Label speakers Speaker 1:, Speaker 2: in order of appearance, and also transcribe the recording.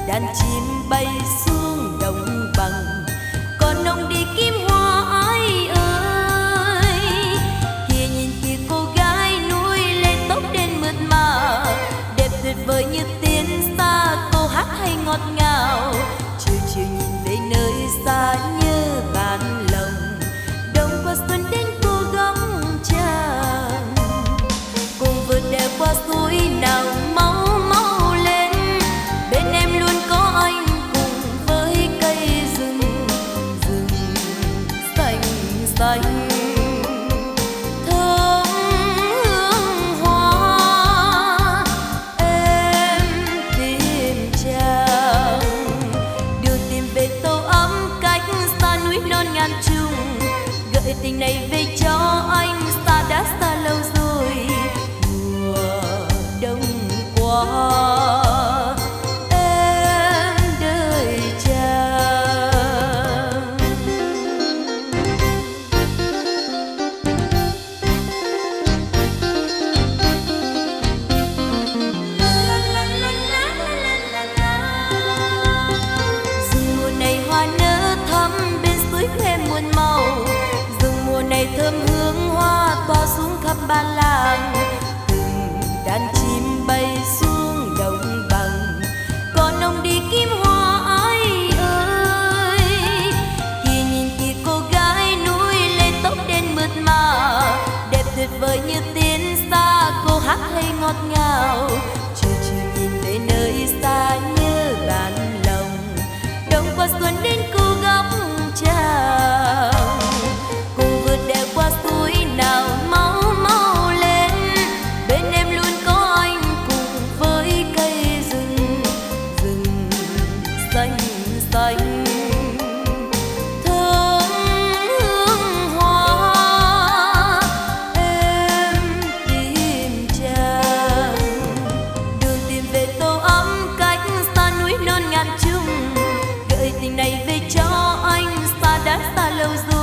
Speaker 1: đàn chim bay xuống đồng bằng, còn ông đi kiếm hoa ai ơi. Kia nhìn kia cô gái nuôi lên tóc đen mượt mà, đẹp tuyệt vời như tiên xa, cô hát hay ngọt ngào. Chiều chiều nhìn về nơi xa nhớ bạn lòng, đông qua xuân đến cô góc tràng, cùng vượt đèo qua suối nào mau mau lên. Bên em luôn có anh cùng với cây rừng rừng xanh xanh, thơm hương hoa. Em tìm chàng đưa tìm về tổ ấm cách xa núi non ngàn trùng, gợi tình này về cho anh. Xa đã xa lâu rồi, mùa đông qua em đợi chàng. Rừng mùa này hoa nở thắm bên suối khoe muôn màu, rừng mùa này thơm hương hoa tỏa xuống khắp ba làng. Từng đàn chim bay xuống đồng bằng, còn ông đi kiếm hoa ai ơi. Kia nhìn kia cô gái nuôi lên tóc đen mượt mà, đẹp tuyệt vời như tiên xa, cô hát hay ngọt ngào. Chiều chiều nhìn về nơi xa nhớ bạn lòng, đông qua xuân đến cô góc tràng, cùng vượt đèo qua suối nào mau mau lên. Bên em luôn có anh cùng với cây rừng rừng xanh xanh, thơm hương hoa. Em tìm chàng đường tìm về tổ ấm cách xa núi non ngàn trùng, gợi tình này về cho anh. Xa đã xa lâu rồi,